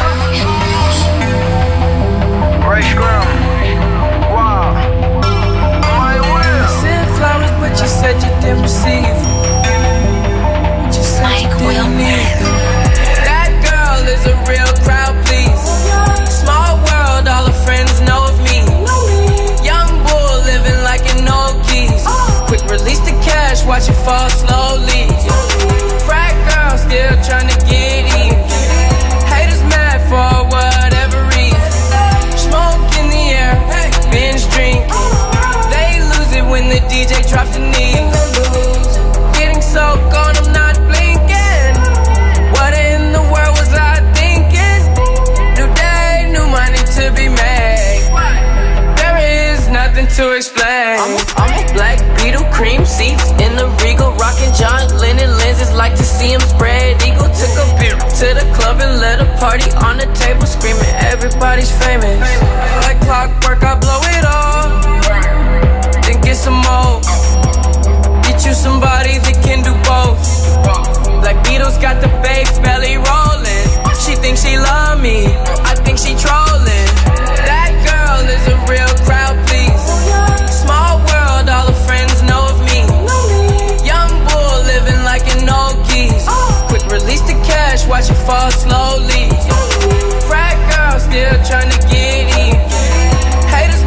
Fresh ground. Wow. My will.
Sent flowers, but you said you didn't receive. But you said you didn't need them. That girl is a real crowd, please. Small world, all her friends know of me. Young bull living like an old keys. Quick release the cash, watch it fall slowly. Frat girl still tryna get in. Haters mad for whatever reason. Smoke in the air, binge drink. They lose it when the DJ drops the knee. Getting so gone, I'm not blinking. What in the world was I thinking? New day, new money to be made. There is nothing to explain. I'm a black Beetle, cream seats in the Regal, rockin' John Lennon lenses, like to see him spread eagle. Took a beer to the club and let a party on the table, screaming everybody's famous. Like clockwork, I blow it all, then get some more. Get you somebody that can do both. Black Beatles got the babes belly rolling. She thinks she love me, I think she trolling. That girl is a real crowd, please. Small world, all her friends know of me. Young bull living like an old keys. Quick release the cash, watch it fall slowly. Frat girl still tryna get in. Haters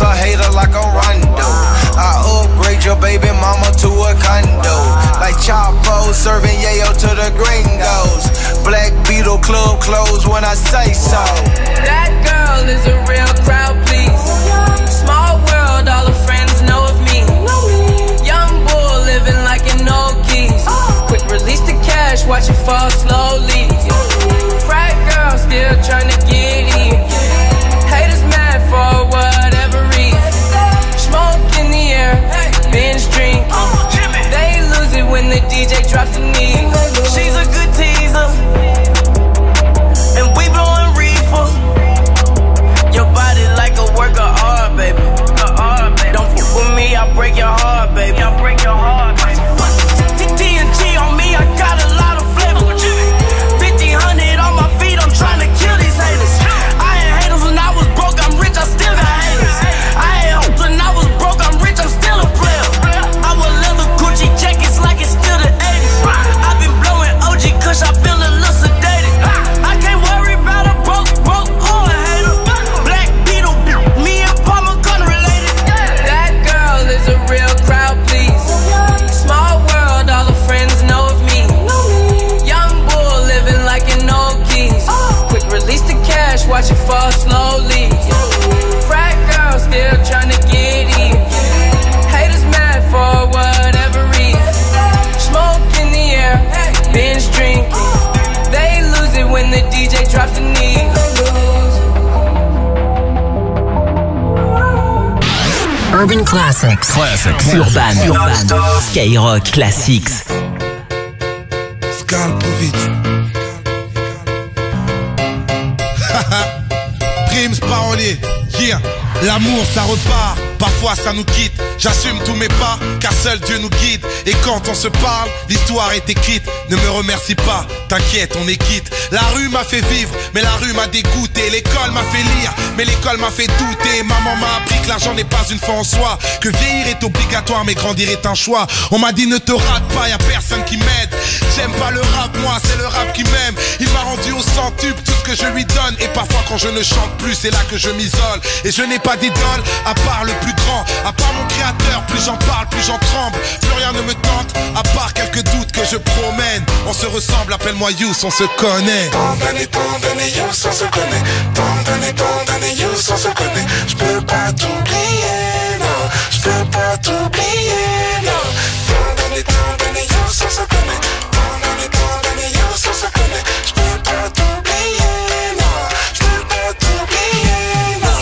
a hater like a Rondo. I upgrade your baby mama to a condo. Like Chapo serving yayo to the gringos. Black Beetle club closed when I say so.
That girl is a real crowd, please. Small world, all her friends know of me. Young bull living like an old keys. Quick release the cash, watch it fall slowly. Frat girl still trying to get in. Haters mad for whatever reason. Smoke in the air, binge drink. They lose it when the DJ drops the knee.
She's a good teaser, and we blowing reefer. Your body like a work of art, baby. Don't fuck with me, I'll break your heart, baby. I'll break your heart, baby. TNT on me, I got a lot of flavor. 1500 on my feet, I'm trying to kill these haters. I ain't haters when I was broke, I'm rich, I still got haters. I ain't hope when I was broke, I'm rich, I'm still a player. I wear leather Gucci jackets like it's still the 80s. I've been blowing OG kush, I feel a little sedated. I can't worry about a broke or a hater. Black Beetle, me and Palmer gun related.
That girl is a real crowd, please. Small world, all her friends know of me. Young bull living like an old keys. Quick release the cash, watch it fall slowly. Frat girl still trying to get in. Haters mad for whatever reason. Smoke in the air, binge drinking. They lose it when the DJ drops the knee.
Urban Classics. Urban. Skyrock Classics.
Skalpovic. Primes parolier. Yeah. L'amour ça repart, parfois ça nous quitte. J'assume tous mes pas, car seul Dieu nous guide. Et quand on se parle, l'histoire est écrite. Ne me remercie pas, t'inquiète, on est quitte. La rue m'a fait vivre, mais la rue m'a dégoûté. L'école m'a fait lire, mais l'école m'a fait douter. Maman m'a appris que l'argent n'est pas une fin en soi, que vieillir est obligatoire, mais grandir est un choix. On m'a dit ne te rate pas, y'a personne qui m'aide. J'aime pas le rap, moi c'est le rap qui m'aime. Il m'a rendu au centuple tout ce que je lui donne. Et parfois quand je ne chante plus, c'est là que je m'isole. Et je n'ai pas d'idole, à part le plus grand, à part mon créateur. Plus j'en parle, plus j'en tremble. Plus rien ne me tente, à part quelques doutes que je promène. On se ressemble, appelle-moi Youss, on se connaît.
Tant d'années, Youss, on se connaît. Tant d'années, Youss, on se connaît. J'peux pas t'oublier, non. J'peux pas t'oublier, non. Tant d'années, Youss, on se connaît. Tant d'années, Youss, on se connaît. J'peux pas t'oublier, non. J'peux pas t'oublier, non.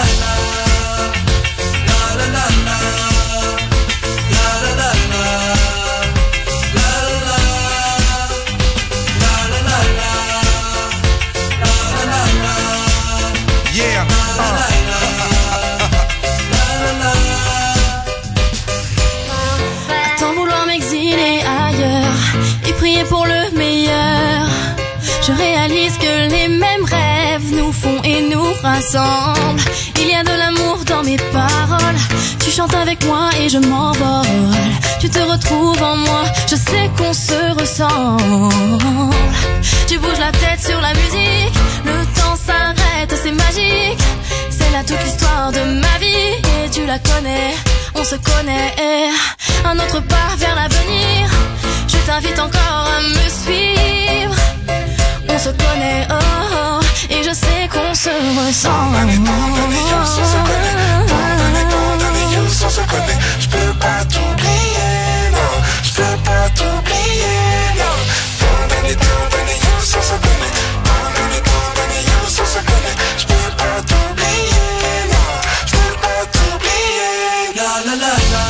Pour le meilleur, je réalise que les mêmes rêves nous font et nous rassemblent. Il y a de l'amour dans mes paroles. Tu chantes avec moi et je m'envole. Tu te retrouves en moi, je sais qu'on se ressemble. Tu bouges la tête sur la musique, le temps s'arrête, c'est magique. C'est là toute l'histoire de ma vie et tu la connais, on se connaît. Un autre pas vers l'avenir. Je t'invite encore à me suivre. On se connaît, oh, oh, et je sais qu'on se ressemble.
Tant d'années, Youss, on se connaît. Tant d'années, Youss, on se connaît. J'peux pas t'oublier, non. J'peux pas t'oublier, non. Tant d'années, Youss, on se connaît. Tant d'années, Youss, on se connaît. J'peux pas t'oublier, non. J'peux pas t'oublier. La la la la.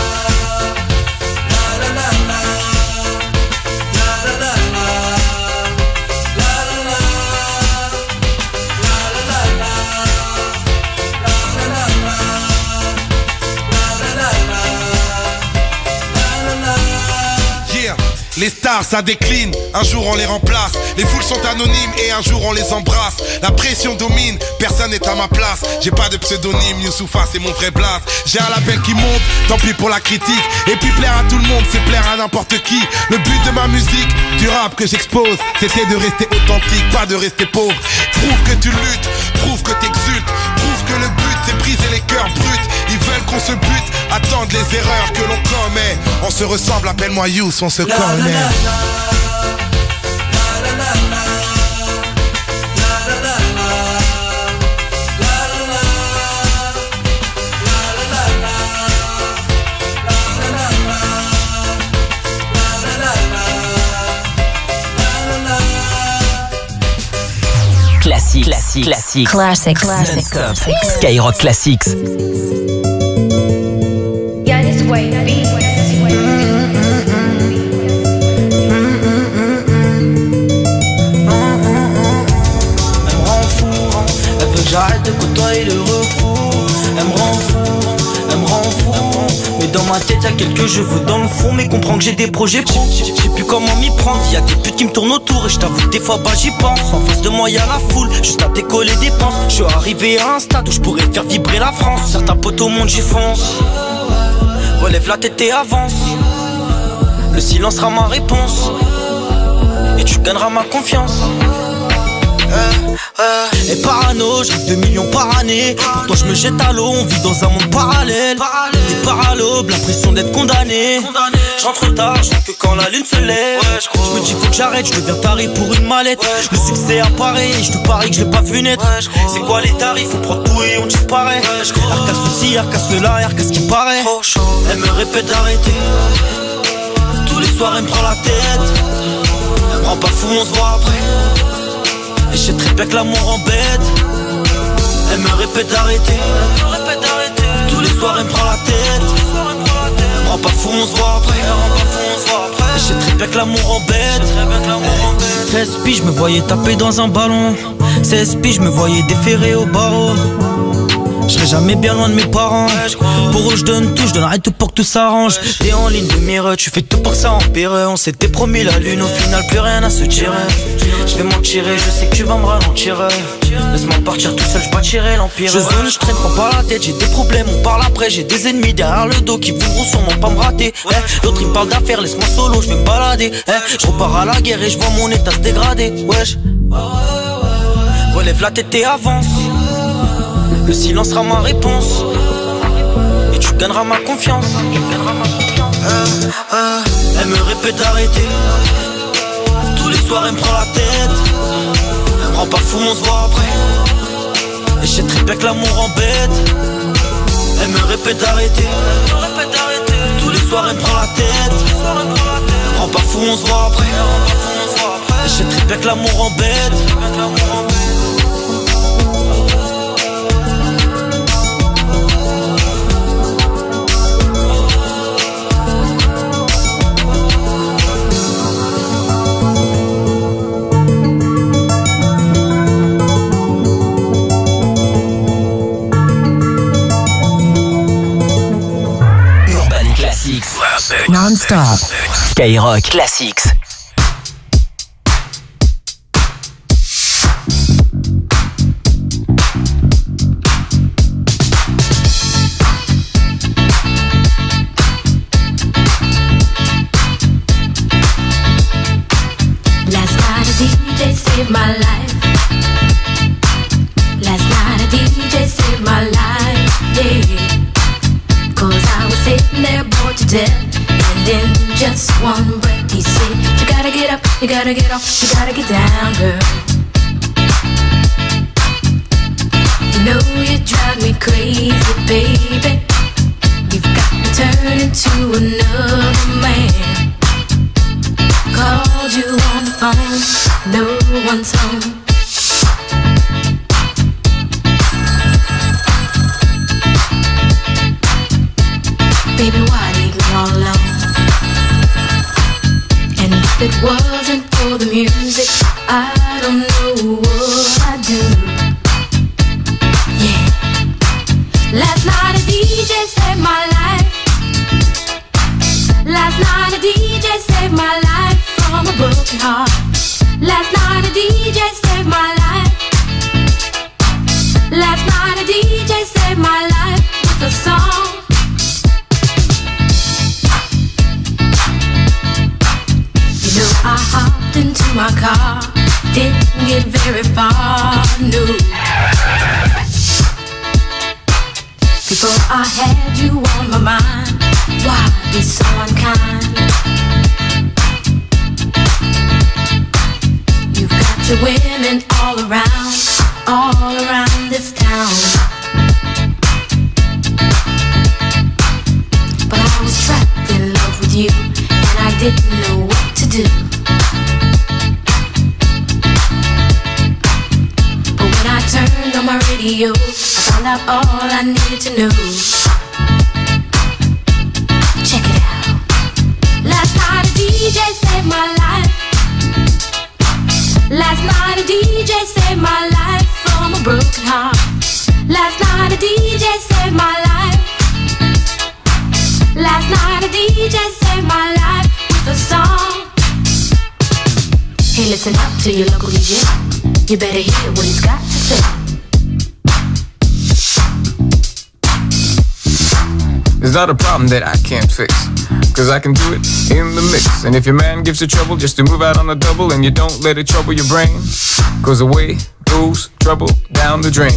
Les stars ça décline, un jour on les remplace. Les foules sont anonymes et un jour on les embrasse. La pression domine, personne n'est à ma place. J'ai pas de pseudonyme, Youssoufa c'est mon vrai blaze. J'ai un label qui monte, tant pis pour la critique. Et puis plaire à tout le monde, c'est plaire à n'importe qui. Le but de ma musique, du rap que j'expose, c'était de rester authentique, pas de rester pauvre. Prouve que tu luttes, prouve que t'exultes, prouve que le but c'est briser les cœurs bruts. Ils veulent qu'on se bute, attendent les erreurs que l'on commet. On se ressemble, appelle-moi Yous, on se connaît.
Classics. Skyrock Classics.
Yeah, this way, be.
Elle me rend fou, elle veut que j'arrête de côtoyer le refou. Elle me rend fou, mais dans ma tête y'a quelques cheveux dans le fond. Mais comprends que j'ai des projets pro, je sais plus comment m'y prendre. Y'a des putes qui me tournent autour et je t'avoue que des fois bah j'y pense. En face de moi y'a la foule, juste à décoller des penses. Je suis arrivé à un stade où je pourrais faire vibrer la France. Certains potes au monde j'y fonce. Relève la tête et avance. Le silence sera ma réponse et tu gagneras ma confiance. Et parano, je rêve de millions par année. Pourtant je me jette à l'eau, on vit dans un monde parallèle. Des paralobes, l'impression d'être condamné. Je rentre tard, je rentre que quand la lune se lève. Je me dis faut que j'arrête, je deviens taré pour une mallette. Le succès apparaît et je te parie que je l'ai pas vu naître. C'est quoi les tarifs, on prend tout et on disparaît. Arca ceci, arca cela, arca ce qui paraît. Elle me répète d'arrêter. Tous les soirs elle me prend la tête. Elle me rend pas fou, on se voit après. Et je sais très bien que l'amour embête. Elle me répète d'arrêter. Tous les soirs elle me prend la tête. Elle me rend pas fou, on se voit après. Et je sais très bien que l'amour embête. 13 piges, je me voyais taper dans un ballon. 16 piges, je me voyais déférer au barreau. Je serai jamais bien loin de mes parents. Pour eux je donne tout, je donnerai tout pour que tout s'arrange. T'es en ligne de mire, tu fais tout pour que ça empire. On s'était promis la lune, au final plus rien à se tirer. Je vais m'en tirer, je sais que tu vas me ralentir. Laisse-moi partir tout seul, je bâtirai l'empire. Je zone, je traîne, prends pas la tête. J'ai des problèmes, on parle après. J'ai des ennemis derrière le dos qui voudront sûrement pas me rater. L'autre il me parle d'affaires, laisse-moi solo, je vais me balader. Je repars à la guerre et je vois mon état se dégrader. Wesh. Relève la tête et avance. Le silence sera ma réponse et tu gagneras ma confiance. Elle me répète d'arrêter. Tous les soirs elle me prend la tête. Elle me rend pas fou, on se voit après. Et je sais très bien que l'amour embête. Elle me répète d'arrêter. Tous les soirs elle me prend la tête. Elle me rend pas fou, on se voit après. Et je sais très bien que l'amour embête.
Non-stop. Skyrock Classics.
Last night a DJ saved my life. Last night a DJ saved my life, yeah. 'Cause I was sitting there bored to death. And in just one breath he said, you gotta get up, you gotta get off, you gotta get down, girl. You know you drive me crazy, baby. You've got me turning to another man. Called you on the phone, no one's home. Baby, why leave me all alone? And if it wasn't for the music, I don't know what I'd do. Yeah. Last night a DJ saved my life. Last night a DJ saved my life from a broken heart. Last night a DJ saved my life. Last night a DJ saved my life with a song. I hopped into my car, didn't get very far, no. Before I had you on my mind, why be so unkind? You've got your women all around this town. But I was trapped in love with you, and I didn't know what to do. But when I turned on my radio, I found out all I needed to know. Check it out. Last night a DJ saved my life. Last night a DJ saved my life from a broken heart. Last night a DJ saved my life. Last night a DJ saved my life with a song. Hey, listen up to your local DJ. You better hear what he's got to say.
It's not a problem that I can't fix, cause I can do it in the mix. And if your man gives you trouble just to move out on a double, and you don't let it trouble your brain, cause away goes trouble down the drain.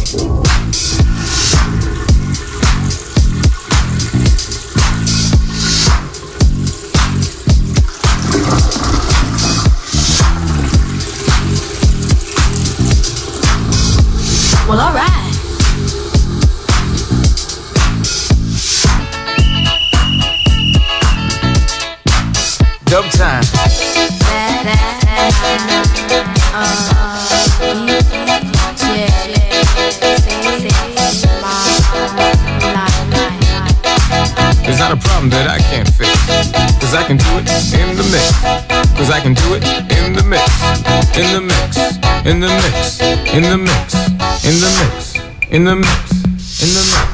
Well, alright.
Dub time. It's not a problem that I can't fix, cause I can do it in the mix. Cause I can do it in the mix. In the mix. In the mix. In the mix. In the mix. In the mix. In the mix.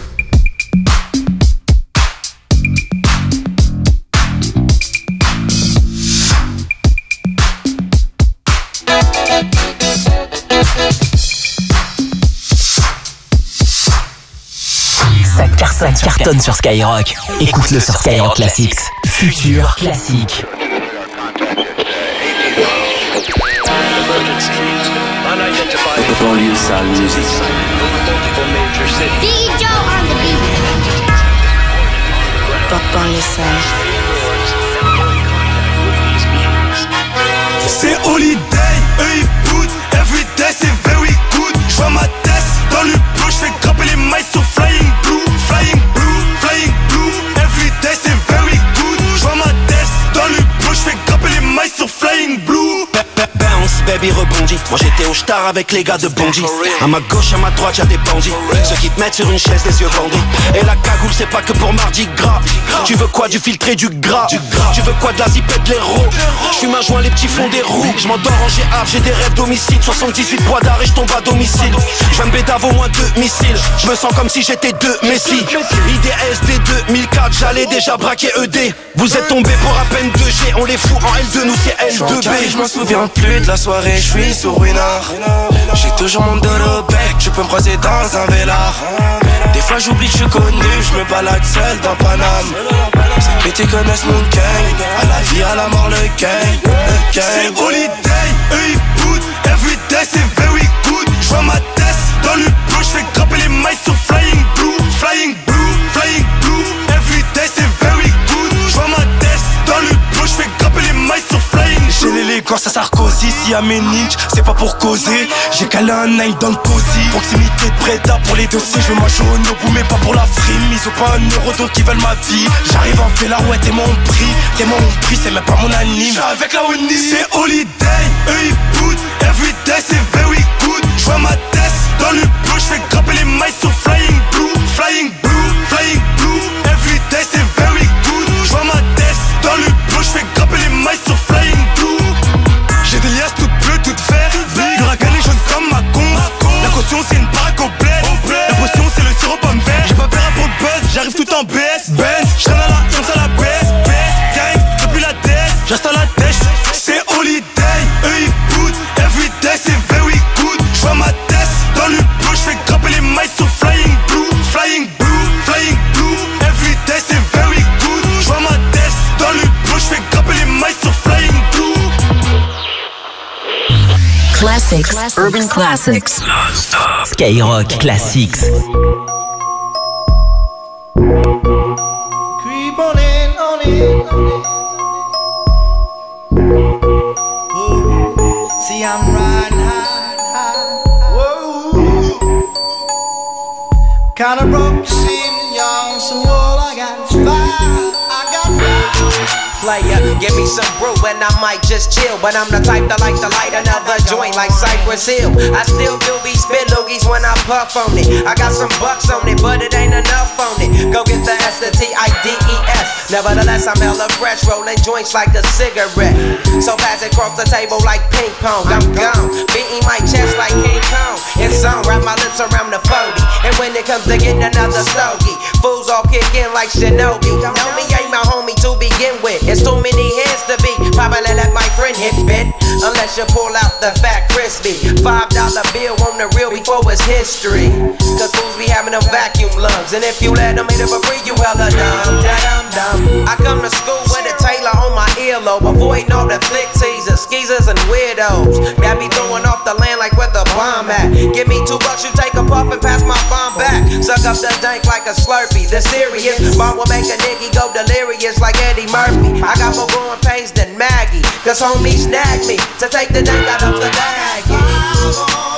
Ça cartonne sur Skyrock. Écoute-le sur Skyrock Classics. Futur classique.
Banlieue sale musique.
DJ on the beat. Banlieue sale.
C'est holiday, eux ils boot. Everyday c'est very good. J'vois ma tête dans le bleu. J'fais grimper les mailles sur flying blue. Flying blue, flying blue. Everyday c'est very good. J'vois ma tête dans le bleu. J'fais grimper les mailles sur flying blue.
Bounce, baby rebondit. Moi j'étais au star avec les gars de Bondy. À ma gauche, à ma droite, y'a des bandits. Ceux qui te mettent sur une chaise, les yeux bandits. Et la cagoule, c'est pas que pour mardi gras. Tu veux quoi, du filtré, du gras. Tu veux quoi, de la zipette, de l'héros. J'fume un joint, les petits fonds des roues. J'm'endors en GA, j'ai des rêves d'homicide. 78 bois d'arrêt, j'tombe à domicile. J'vais me bédave au moins 2 missiles. J'me sens comme si j'étais 2 Messi. IDSD 2004, j'allais déjà braquer ED. Vous êtes tombés pour à peine 2G. On les fout en L2, nous c'est L2B.
J'm'en souviens plus de la soirée, j'suis sur Winard. J'ai toujours mon dos au bec, tu peux me croiser dans un vélard. Des fois j'oublie que je suis connu, j'me balade seul dans Paname. Ces petits connaissent mon gang, à la vie, à la mort, le gang.
C'est holiday, eux ils boot. Everyday c'est very good. J'vois ma tête dans le bleu. J'fais grimper les mailles sur flying blue. Flying blue, flying blue. Everyday c'est very good. J'vois ma tête dans le bleu. J'fais grimper les mailles sur flying blue.
J'ai l'élégance à Sarkozy, si à mes niches, c'est pas pour causer. J'ai calé un 9 dans le cosy. Proximité de Preda pour les dossiers. Je veux manger au Nobu mais pas pour la frime. Ils ont pas un euro donc ils veulent ma vie. J'arrive en fait là, ouais t'es mon prix. T'es mon prix, c'est même pas mon anime.
J'suis avec la Oni. C'est holiday, eux ils boot. Everyday c'est very good. J'vois ma tête dans le bleu. J'fais grimper les mailles sur flying blue. Flying blue, flying blue. Everyday c'est very good. J'vois ma tête dans le bleu. J'fais grimper les mailles sur flying blue. J'ai des liasses toutes bleues, toutes vertes. Le ragan est jaune comme ma con. La caution c'est une baraque au bled. La potion c'est le sirop pomme vert. J'ai pas peur pour le buzz, j'arrive tout en BS. J'traîne à la comme ça la baisse. Gang, depuis la tête, j'reste à la tête. C'est holiday, eux ils boot. Everyday c'est very good. J'vois ma tête dans le bleu. J'fais grimper les mailles sur flying blue. Flying blue, flying blue. Everyday c'est very good. J'vois ma tête dans le bleu. J'fais grimper les mailles sur flying blue.
Classics. Urban Classics. Skyrock Classics.
See, I'm riding high. Whoa. Kinda broke, seem young, so all I got is fire. I got fire.
Player, give me some brew and I might just chill. But I'm the type that like to light another joint like Cypress Hill. I still do be spit loogies when I puff on it. I got some bucks on it, but it ain't enough on it. Go get the S, the T-I-D-E-S. Nevertheless, I'm hella fresh, rolling joints like a cigarette. So pass it across the table like ping pong. I'm gone, beating my chest like King Kong. It's on, wrap my lips around the 40. And when it comes to getting another stogie, fools all kick in like Shinobi. Know me ain't my homie to begin with. It's too many hands to be. Probably let my friend hit bit. Unless you pull out the fat crispy $5 bill on the real before it's history. Cause fools be having them vacuum lungs. And if you let them hit it for free, you hella dumb, dumb. I come to school with a Taylor on my earlobe, avoiding all the flick teasers, skeezers and weirdos. Got me throwing off the land like where the bomb at. Give me $2, you take a puff and pass my bomb back. Suck up the dank like a Slurpee. The serious bomb will make a nigga go delirious like Eddie Murphy. I got more growing pains than Maggie, cause homies snagged me to take the dank out of the bag.